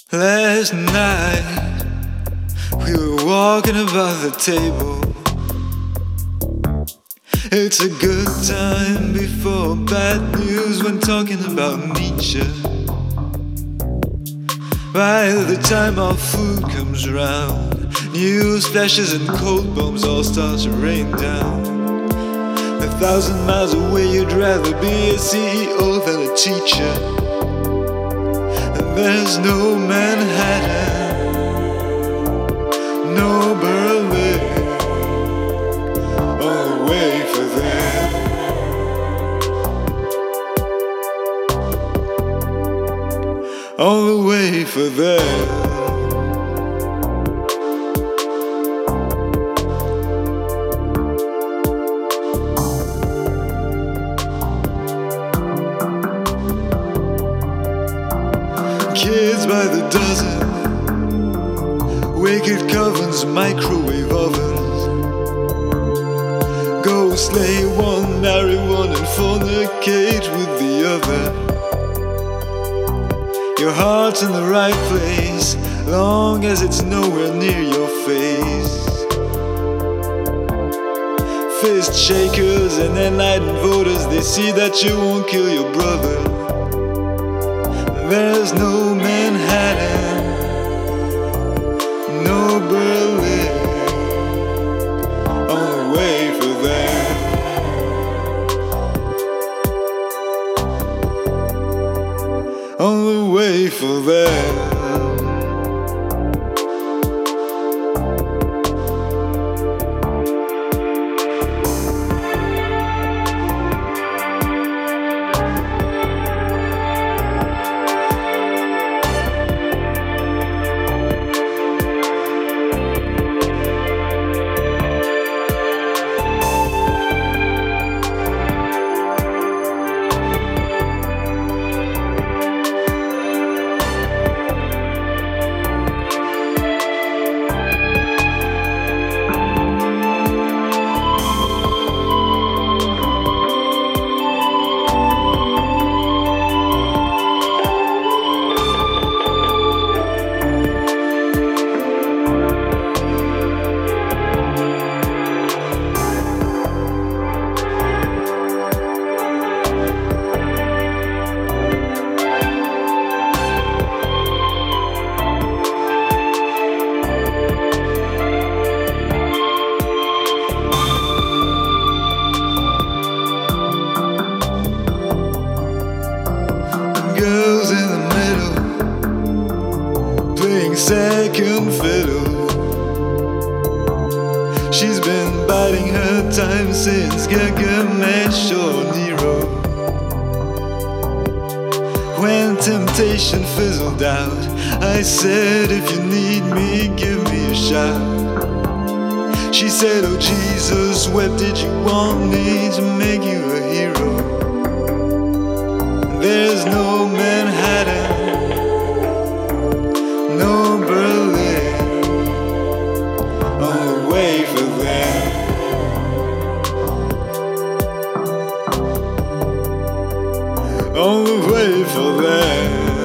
Last night we were walking about the table. It's a good time before bad news when talking about Nietzsche. By the time our food comes round, news flashes and cold bombs all start to rain down. 1,000 miles away you'd rather be a CEO than a teacher. And there's no Manhattan, no Berlin, on the way for them. On the way for them. Kids by the dozen, wicked covens, microwave ovens. Go slay one, marry one, and fornicate with the other. Your heart's in the right place, long as it's nowhere near your face. Fist shakers and enlightened voters, they see that you won't kill your brother. There's no Manhattan, no Berlin, on the way for them. On the way for them. Girls in the middle, playing second fiddle. She's been biding her time since Gilgamesh or Nero. When temptation fizzled out, I said, if you need me, give me a shout. She said, oh Jesus, wept, did you want me to make you a hero? There's no Manhattan, no Berlin, on the way for them. On the way for them.